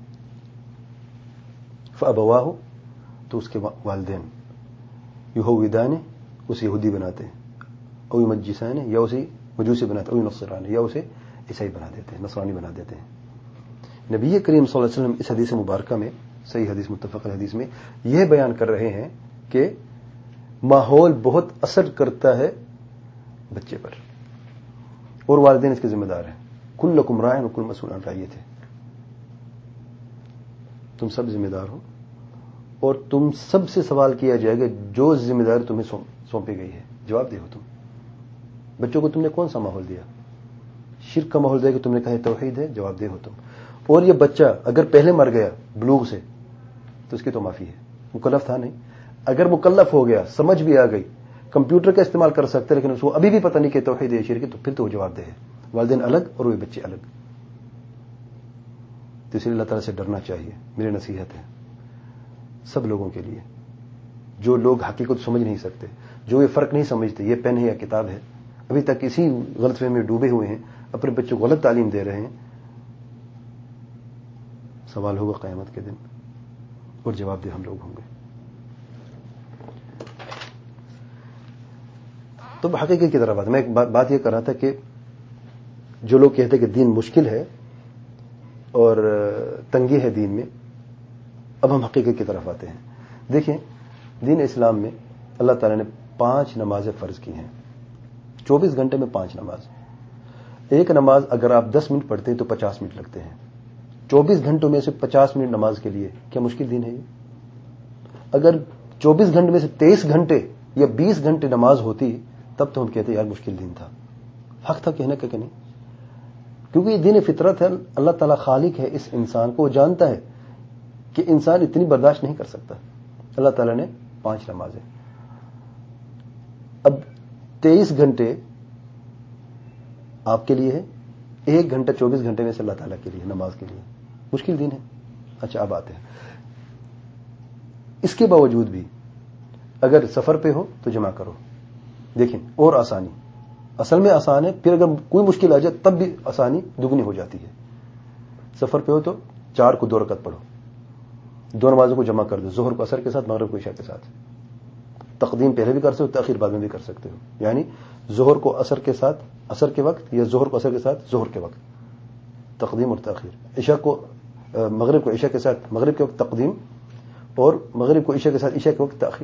فابواہ, تو اس کے والدین, یہودان, اسے یہودی بناتے ہیں, او یمجسان, یا اسے مجوسی بناتے ہیں, او نصران, یا اسے عیسائی بنا دیتے ہیں, نصرانی بنا دیتے ہیں. نبی کریم صلی اللہ علیہ وسلم اس حدیث مبارکہ میں, صحیح حدیث متفق حدیث میں یہ بیان کر رہے ہیں کہ ماحول بہت اثر کرتا ہے بچے پر, اور والدین اس کے ذمہ دار ہیں. کلکم راع وکل مسئول عن رعیتہ, تم سب ذمہ دار ہو اور تم سب سے سوال کیا جائے گا جو ذمہ داری تمہیں سونپی گئی ہے, جواب دے ہو تم. بچوں کو تم نے کون سا ماحول دیا؟ شرک کا ماحول دیا کہ تم نے کہا توحید ہے, جواب دے ہو تم. اور یہ بچہ اگر پہلے مر گیا بلوغ سے تو اس کی تو معافی ہے, مکلف تھا نہیں. اگر مکلف ہو گیا, سمجھ بھی آ گئی, کمپیوٹر کا استعمال کر سکتے, لیکن اس کو ابھی بھی پتہ نہیں کہ توحید ہے شرک, تو پھر تو وہ جواب دے ہے. والدین الگ اور وہ بچے الگ. تو اس لیے اللہ تعالیٰ سے ڈرنا چاہیے. میری نصیحت ہے سب لوگوں کے لیے, جو لوگ حقیقت سمجھ نہیں سکتے, جو یہ فرق نہیں سمجھتے یہ پین ہے یا کتاب ہے, ابھی تک اسی غلط فہمی میں ڈوبے ہوئے ہیں, اپنے بچوں کو غلط تعلیم دے رہے ہیں. سوال ہوگا قیامت کے دن اور جواب دہ ہم لوگ ہوں گے. تو حقیقت کی طرف بات, میں ایک بات یہ کر رہا تھا کہ جو لوگ کہتے ہیں کہ دین مشکل ہے اور تنگی ہے دین میں, اب ہم حقیقت کی طرف آتے ہیں. دیکھیں دین اسلام میں اللہ تعالیٰ نے 5 نمازیں فرض کی ہیں. 24 گھنٹے میں 5 نماز. ایک نماز اگر آپ 10 منٹ پڑھتے ہیں تو 50 منٹ لگتے ہیں. 24 گھنٹوں میں سے 50 منٹ نماز کے لیے کیا مشکل دین ہے یہ؟ اگر 24 گھنٹے میں سے 23 گھنٹے یا 20 گھنٹے نماز ہوتی تب تو ہم کہتے یار مشکل دین تھا. حق تھا کہنے کا کہ نہیں, کیونکہ یہ دین فطرت ہے. اللہ تعالیٰ خالق ہے اس انسان کو, وہ جانتا ہے کہ انسان اتنی برداشت نہیں کر سکتا. اللہ تعالیٰ نے 5 نمازیں. اب 23 گھنٹے آپ کے لیے ہے, 1 گھنٹہ 24 گھنٹے میں سے اللہ تعالیٰ کے لیے نماز کے لیے. مشکل دین ہے. اچھا اب آتے ہیں, اس کے باوجود بھی اگر سفر پہ ہو تو جمع کرو. دیکھیں اور آسانی, اصل میں آسان ہے, پھر اگر کوئی مشکل آ جائے تب بھی آسانی دگنی ہو جاتی ہے. سفر پہ ہو تو 4 کو 2 رکعت پڑھو, 2 نمازوں کو جمع کر دو, ظہر کو عصر کے ساتھ, مغرب کو عشاء کے ساتھ. تقدیم پہلے بھی کر سکتے ہو, تاخیر بعد میں بھی کر سکتے ہو. یعنی ظہر کو عصر کے ساتھ عصر کے وقت, یا ظہر کو عصر کے ساتھ ظہر کے وقت, تقدیم اور تاخیر. عشاء کو مغرب کو عشاء کے ساتھ مغرب کے وقت تقدیم, اور مغرب کو عشاء کے ساتھ عشاء کے وقت تاخیر.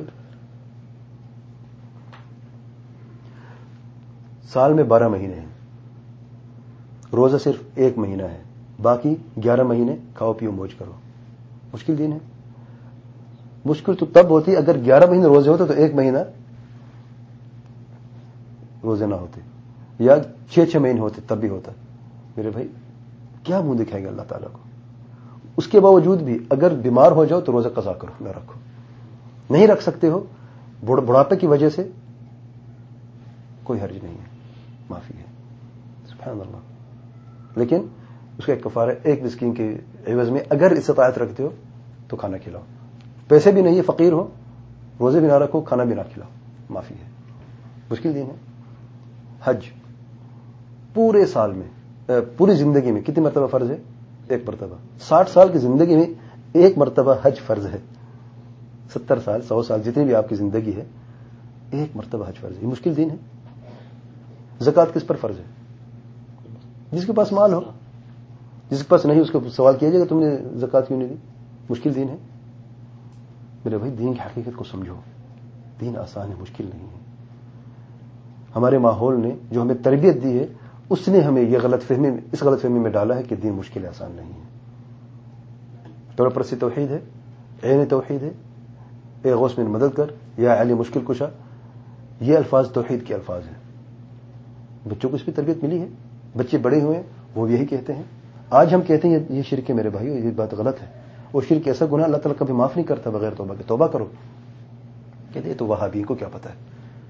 سال میں 12 مہینے ہیں, روزہ صرف 1 مہینہ ہے, باقی 11 مہینے کھاؤ پیو موج کرو. مشکل دین ہے. مشکل تو تب ہوتی اگر 11 مہینے روزے ہوتے تو 1 مہینہ روزے نہ ہوتے. یا 6 مہینے ہوتے تب بھی ہوتا. میرے بھائی کیا منہ دکھائے گا اللہ تعالیٰ کو؟ اس کے باوجود بھی اگر بیمار ہو جاؤ تو روزہ قضا کرو, نہ رکھو. نہیں رکھ سکتے ہو بڑھاپے کی وجہ سے, کوئی حرج نہیں ہے, معافی ہے. سبحان اللہ. لیکن اس کا ایک کفارہ, ایک مسکین کے عوض میں اگر استطاعت رکھتے ہو تو کھانا کھلاؤ. پیسے بھی نہیں ہے, فقیر ہو, روزے بھی نہ رکھو, کھانا بھی نہ کھلاؤ, معافی ہے. مشکل دین ہے. حج پورے سال میں, پوری زندگی میں کتنی مرتبہ فرض ہے؟ 1 مرتبہ. 60 سال کی زندگی میں 1 مرتبہ حج فرض ہے. 70 سال 100 سال جتنی بھی آپ کی زندگی ہے 1 مرتبہ حج فرض ہے. یہ مشکل دین ہے. زکوٰۃ کس پر فرض ہے؟ جس کے پاس مال ہو. جس کے پاس نہیں اس کو سوال کیا جائے گا تم نے زکوٰۃ کیوں نہیں دی. مشکل دین ہے. میرے بھائی دین کی حقیقت کو سمجھو. دین آسان ہے, مشکل نہیں ہے. ہمارے ماحول نے جو ہمیں تربیت دی ہے اس نے ہمیں یہ اس غلط فہمی میں ڈالا ہے کہ دین مشکل ہے, آسان نہیں ہے. طور پر توحید ہے, عین توحید ہے, اے غوث من مدد کر, یا علی مشکل کشا, یہ الفاظ توحید کے الفاظ ہیں. بچوں کو اس پہ تربیت ملی ہے. بچے بڑے ہوئے وہ بھی یہی کہتے ہیں. آج ہم کہتے ہیں یہ شرک ہے میرے بھائیو, یہ بات غلط ہے. وہ شرک ایسا گناہ اللہ تعالیٰ کبھی معاف نہیں کرتا بغیر توبہ کے. توبہ کرو. کہتے ہیں تو وہابی کو کیا پتا ہے.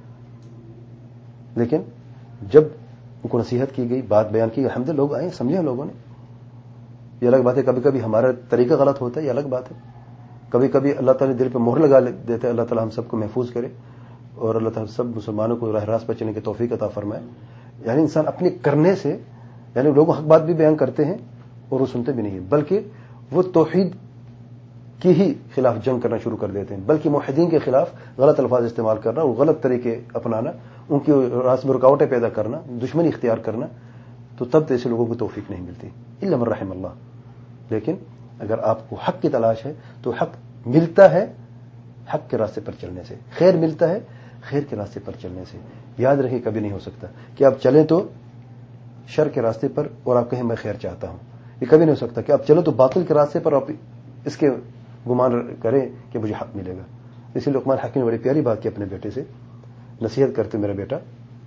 لیکن جب ان کو نصیحت کی گئی, بات بیان کی گئی, الحمدللہ لوگ آئے, سمجھے لوگوں نے. یہ الگ بات ہے, کبھی کبھی ہمارا طریقہ غلط ہوتا ہے, یہ الگ بات ہے. کبھی کبھی اللہ تعالیٰ نے دل پہ مہر لگا دیتا ہے. اللہ تعالیٰ ہم سب کو محفوظ کرے اور اللہ تعالیٰ سب مسلمانوں کو راہ راست پر چلنے کی توفیق عطا فرمائے. یعنی انسان اپنے کرنے سے, یعنی لوگ حق بات بھی بیان کرتے ہیں اور وہ سنتے بھی نہیں ہیں, بلکہ وہ توحید کی ہی خلاف جنگ کرنا شروع کر دیتے ہیں, بلکہ موحدین کے خلاف غلط الفاظ استعمال کرنا, وہ غلط طریقے اپنانا, ان کی راست میں رکاوٹیں پیدا کرنا, دشمنی اختیار کرنا. تو تب تو ایسے لوگوں کو توفیق نہیں ملتی الا من رحم اللہ. لیکن اگر آپ کو حق کی تلاش ہے تو حق ملتا ہے حق کے راستے پر چلنے سے, خیر ملتا ہے خیر کے راستے پر چلنے سے. یاد رکھیں کبھی نہیں ہو سکتا کہ آپ چلیں تو شر کے راستے پر اور آپ کہیں میں خیر چاہتا ہوں. یہ کبھی نہیں ہو سکتا کہ آپ چلو تو باطل کے راستے پر آپ اس کے گمان کریں کہ مجھے حق ملے گا. اسی لیے لقمان حکیم نے بڑی پیاری بات کی اپنے بیٹے سے, نصیحت کرتے, میرا بیٹا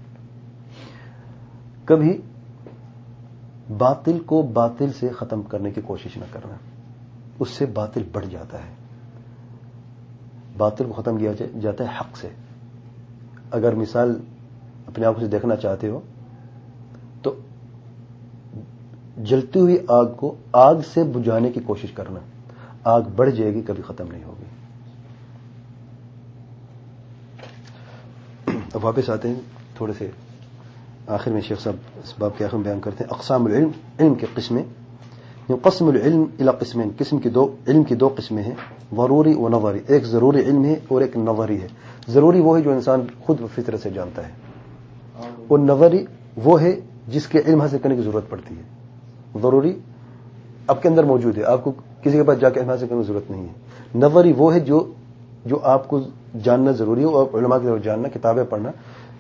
کبھی باطل کو باطل سے ختم کرنے کی کوشش نہ کرنا, اس سے باطل بڑھ جاتا ہے. باطل کو ختم کیا جاتا ہے حق سے. اگر مثال اپنے آنکھوں سے دیکھنا چاہتے ہو تو جلتی ہوئی آگ کو آگ سے بجھانے کی کوشش کرنا, آگ بڑھ جائے گی, کبھی ختم نہیں ہوگی. اب واپس آتے ہیں تھوڑے سے آخر میں. شیخ صاحب اس باب کے آخر میں بیان کرتے ہیں اقسام العلم, علم کے قسمیں. قسم العلم الى قسمین, علم کی 2 قسمیں ہیں, ضروری و نظری. ایک ضروری علم ہے اور ایک نظری ہے. ضروری وہ ہے جو انسان خود فطرت سے جانتا ہے, اور نظری وہ ہے جس کے علم حاصل کرنے کی ضرورت پڑتی ہے. ضروری آپ کے اندر موجود ہے, آپ کو کسی کے پاس جا کے علم حاصل کرنے کی ضرورت نہیں ہے. نظری وہ ہے جو آپ کو جاننا ضروری ہو, اور علماء کی طرف جاننا, کتابیں پڑھنا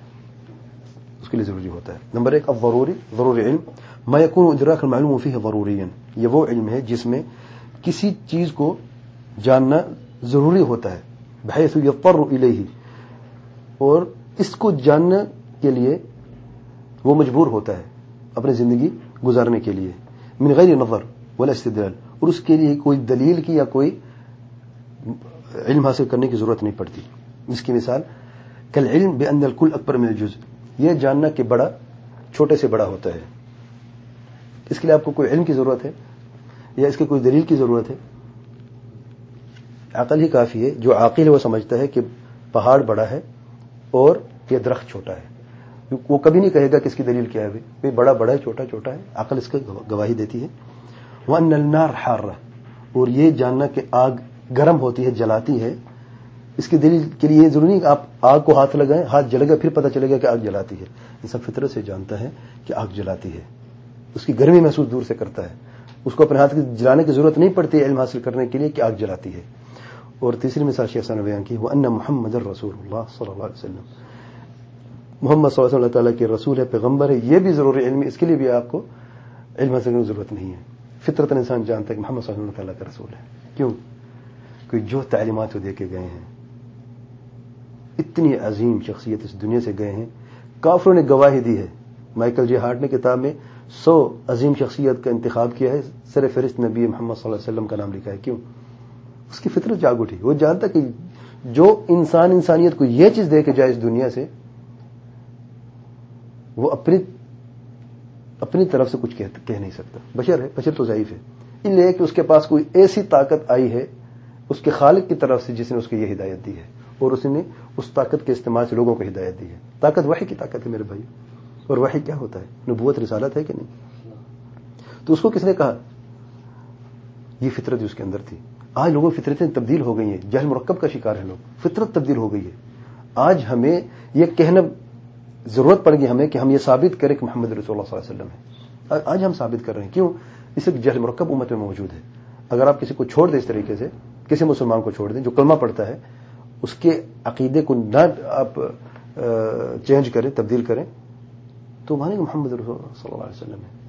اس کے لیے ضروری ہوتا ہے. نمبر 1 الضروری, ضروری علم ما يكون ادراك المعلوم فيه ضروريا. یہ وہ علم ہے جس میں کسی چیز کو جاننا ضروری ہوتا ہے, بحيث يضطر اليه, اور اس کو جاننے کے لیے وہ مجبور ہوتا ہے اپنی زندگی گزارنے کے لیے, من غیر نظر ولا استدلال, اور اس کے لیے کوئی دلیل کی یا کوئی علم حاصل کرنے کی ضرورت نہیں پڑتی. اس کی مثال کالعلم بان الكل اکبر من الجزء, یہ جاننا کہ بڑا چھوٹے سے بڑا ہوتا ہے. اس کے لیے آپ کو کوئی علم کی ضرورت ہے یا اس کے کوئی دلیل کی ضرورت ہے؟ عقل ہی کافی ہے. جو عاقل ہے وہ سمجھتا ہے کہ پہاڑ بڑا ہے اور یہ درخت چھوٹا ہے. وہ کبھی نہیں کہے گا کہ اس کی دلیل کیا ہے, بھئی بڑا بڑا ہے چھوٹا چھوٹا ہے. عقل اس کی گواہی دیتی ہے. وَأَنَّ النَّارَ حَارَّةٌ, اور یہ جاننا کہ آگ گرم ہوتی ہے, جلاتی ہے. اس کی دلیل کے لیے یہ ضروری نہیں کہ آپ آگ کو ہاتھ لگائیں, ہاتھ جلے گا, پھر پتہ چلے گا کہ آگ جلاتی ہے. انسان فطرت سے جانتا ہے کہ آگ جلاتی ہے, اس کی گرمی محسوس دور سے کرتا ہے. اس کو اپنے ہاتھ کی جلانے کی ضرورت نہیں پڑتی علم حاصل کرنے کے لیے کہ آگ جلاتی ہے. اور تیسری مثال شیخ صاحب نے بیان کی, وَأَنَّ مُحَمَّدَ رسول اللہ صلی اللہ علیہ وسلم, محمد صلی اللہ علیہ وسلم اللہ تعالیٰ کے رسول ہے, پیغمبر ہے. یہ بھی ضروری علم ہے, اس کے لیے بھی آپ کو علم حاصل کرنے کی ضرورت نہیں ہے. فطرت انسان جانتا ہے کہ محمد صلی اللہ علیہ وسلم اللہ تعالیٰ کا رسول ہے. کیوں؟ کہ جو تعلیمات وہ دے کے گئے ہیں, اتنی عظیم شخصیت اس دنیا سے گئے ہیں, کافروں نے گواہی دی ہے مائیکل جے ہارٹ نے کتاب میں 100 عظیم شخصیت کا انتخاب کیا ہے، سر فہرست نبی محمد صلی اللہ علیہ وسلم کا نام لکھا ہے. کیوں؟ اس کی فطرت جاگ اٹھی. وہ جانتا کہ جو انسان انسانیت کو یہ چیز دے کے جائے اس دنیا سے، وہ اپنی طرف سے کچھ کہہ نہیں سکتا. بشر ہے، بشر تو ضعیف ہے، اس لیے کہ اس کے پاس کوئی ایسی طاقت آئی ہے اس کے خالق کی طرف سے جس نے اس کو یہ ہدایت دی ہے، اور اس نے اس طاقت کے استعمال سے لوگوں کو ہدایت دی ہے. طاقت وحی کی طاقت ہے میرے بھائی. اور وحی کیا ہوتا ہے؟ نبوت، رسالت ہے کہ نہیں؟ تو اس کو کس نے کہا؟ یہ فطرت اس کے اندر تھی. آج لوگوں کی فطرتیں تبدیل ہو گئی ہیں، جہل مرکب کا شکار ہیں لوگ. فطرت تبدیل ہو گئی ہے. آج ہمیں یہ کہنا ضرورت پڑ گئی ہمیں کہ ہم یہ ثابت کریں کہ محمد رسول اللہ صلی اللہ علیہ وسلم ہے. آج ہم ثابت کر رہے ہیں. کیوں؟ اس لیے جہل مرکب امت میں موجود ہے. اگر آپ کسی کو چھوڑ دیں اس طریقے سے، کسی مسلمان کو چھوڑ دیں جو کلمہ پڑھتا ہے، اس کے عقیدے کو نہ آپ چینج کریں، تبدیل کریں، تو مانیں گے محمد رسول اللہ صلی اللہ علیہ وسلم ہے.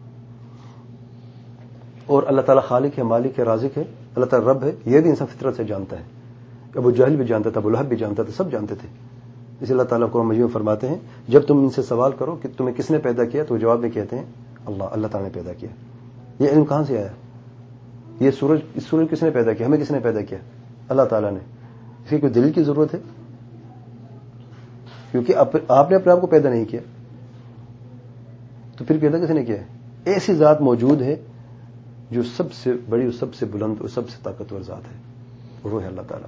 اور اللہ تعالیٰ خالق ہے، مالک ہے، رازق ہے، اللہ تعالیٰ رب ہے، یہ بھی انسان فطرت سے جانتا ہے. ابو جہل بھی جانتا تھا، ابو لہب بھی جانتا تھا، سب جانتے تھے. اس لیے اللہ تعالیٰ قرآن مجید میں فرماتے ہیں جب تم ان سے سوال کرو کہ تمہیں کس نے پیدا کیا، تو جواب میں کہتے ہیں اللہ تعالیٰ نے پیدا کیا. یہ علم کہاں سے آیا؟ یہ سورج کس نے پیدا کیا؟ ہمیں کس نے پیدا کیا؟ اللہ تعالیٰ نے. اس کی کوئی دلیل کی ضرورت ہے؟ کیونکہ آپ نے اپنے آپ کو پیدا نہیں کیا، تو پھر پیدا کس نے کیا ہے؟ ایسی ذات موجود ہے جو سب سے بڑی اور سب سے بلند اور سب سے طاقتور ذات ہے، وہ ہے اللہ تعالیٰ.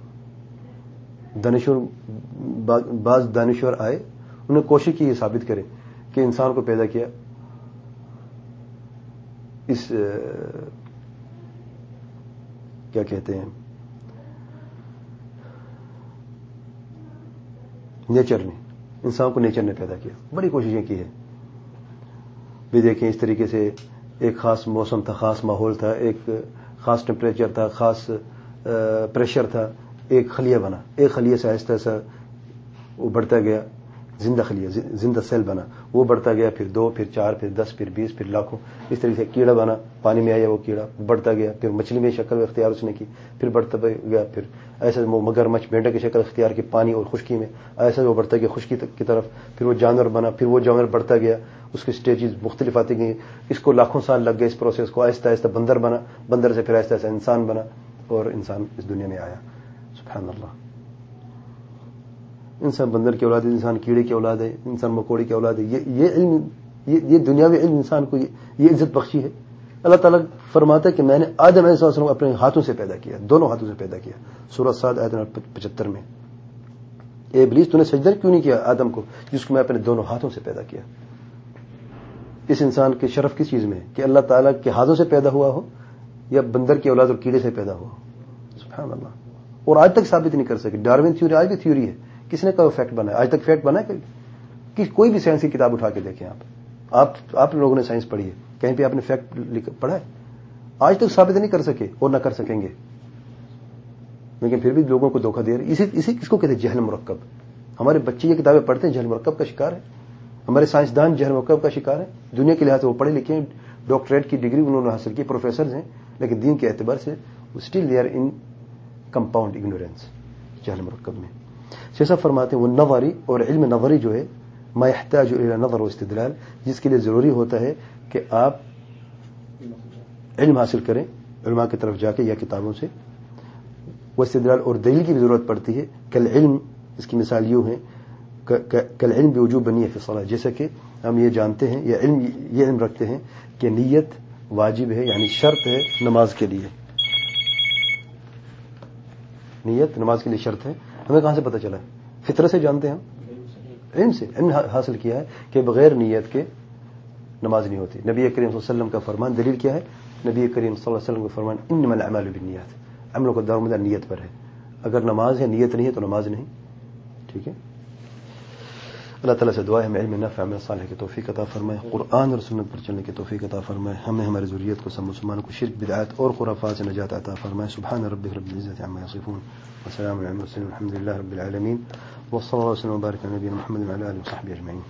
بعض دانشور آئے، انہوں نے کوشش کی یہ ثابت کرے کہ انسان کو پیدا کیا اس کیا کہتے ہیں نیچر نے، انسان کو نیچر نے پیدا کیا. بڑی کوششیں کی ہے. بھی دیکھیں اس طریقے سے ایک خاص موسم تھا، خاص ماحول تھا، ایک خاص ٹیمپریچر تھا، خاص پریشر تھا، ایک خلیہ بنا. ایک خلیہ سے آہستہ آہستہ وہ بڑھتا گیا، زندہ خلیہ، زندہ سیل بنا. وہ بڑھتا گیا، پھر 2، پھر 4، پھر 10، پھر 20، پھر لاکھوں. اس طریقے سے کیڑا بنا، پانی میں آیا وہ کیڑا، بڑھتا گیا. پھر مچھلی میں شکل اختیار اس نے کی، پھر بڑھتا گیا. پھر ایسے مگرمچھ، مینڈا کی شکل اختیار کی پانی اور خشکی میں، ایسا وہ بڑھتا گیا خشکی کی طرف. پھر وہ جانور بنا، پھر وہ جانور بڑھتا گیا، اس کی سٹیجز مختلف آتی گئی. اس کو لاکھوں سال لگ گئے اس پروسیس کو. آہستہ آہستہ بندر بنا، بندر سے پھر آہستہ آہستہ انسان بنا، اور انسان اس دنیا میں آیا. سبحان اللہ. انسان بندر کی اولاد ہے، انسان کیڑے کی اولاد ہے، انسان مکوڑی کی اولاد ہے. یہ علم، یہ دنیاوی علم انسان کو یہ عزت بخشی ہے. اللہ تعالیٰ فرماتا ہے کہ میں نے آدم علیہ السلام کو اپنے ہاتھوں سے پیدا کیا، دونوں ہاتھوں سے پیدا کیا. سورہ صاد آیت 75 میں. اے ابلیس، تو نے سجدہ کیوں نہیں کیا آدم کو جس کو میں اپنے دونوں ہاتھوں سے پیدا کیا؟ اس انسان کے شرف کس چیز میں ہے کہ اللہ تعالیٰ کے ہاتھوں سے پیدا ہوا ہو یا بندر کی اولاد اور کیڑے سے پیدا ہوا ہو. سبحان اللہ. اور آج تک ثابت نہیں کر سکے. ڈارون تھیوری آج بھی تھیوری ہے. کس نے کہا فیکٹ بنا ہے؟ آج تک فیکٹ بنا ہے کہ کوئی بھی سائنس کی کتاب اٹھا کے دیکھیں آپ لوگوں نے سائنس پڑھی ہے، کہیں پہ آپ نے فیکٹ پڑھا ہے؟ آج تک ثابت نہیں کر سکے اور نہ کر سکیں گے. لیکن پھر بھی لوگوں کو دھوکہ دے رہے. اسی کس کو کہتے ہیں؟ جہل مرکب. ہمارے بچے یہ کتابیں پڑھتے ہیں، جہل مرکب کا شکار ہے. ہمارے سائنسدان جہل مرکب کا شکار ہیں. دنیا کے لحاظ سے وہ پڑھے لکھے ہیں، ڈاکٹریٹ کی ڈگری انہوں نے حاصل کی، پروفیسرز ہیں، لیکن دین کے اعتبار سے still they are in compound ignorance, جہل مرکب میں. جیسا فرماتے ہیں وہ نظری، اور علم نظری جو ہے ما يحتاج الى نظر و استدلال، جس کے لیے ضروری ہوتا ہے کہ آپ علم حاصل کریں علماء کی طرف جا کے یا کتابوں سے، وہ استدلال اور دلیل کی بھی ضرورت پڑتی ہے. کل علم، اس کی مثال یوں ہے کل علم بوجوب نیت فی الصلاۃ، جیسا کہ ہم یہ جانتے ہیں یا یہ علم رکھتے ہیں کہ نیت واجب ہے، یعنی شرط ہے نماز کے لیے. نیت نماز کے لیے شرط ہے. ہمیں کہاں سے پتہ چلا؟ فطرت سے جانتے ہیں ہم، علم سے. علم حاصل کیا ہے کہ بغیر نیت کے نماز نہیں ہوتی. نبی کریم صلی اللہ علیہ وسلم کا فرمان، دلیل کیا ہے؟ نبی کریم صلی اللہ علیہ وسلم کا فرمان انما الاعمال بالنیات، عملوں کا دارمدار نیت پر ہے. اگر نماز ہے نیت نہیں ہے تو نماز نہیں. ٹھیک ہے. اللہ تعالیٰ سے دعا ہے ہمیں علم نافع عمل صالح کی توفیق عطا فرمائے، قرآن اور سنت پر چلنے کی توفیق عطا فرمائے. ہمیں ہماری ذریت کو سب مسلمانوں کو شرک، بدعات اور خرافات سے نجات عطا فرمائے. سبحان ربک رب العزة عما يصفون وسلام على المرسلين والحمد لله رب العالمين، وصلى الله وسلم وبارك على نبينا محمد وعلى آله وصحبه أجمعين.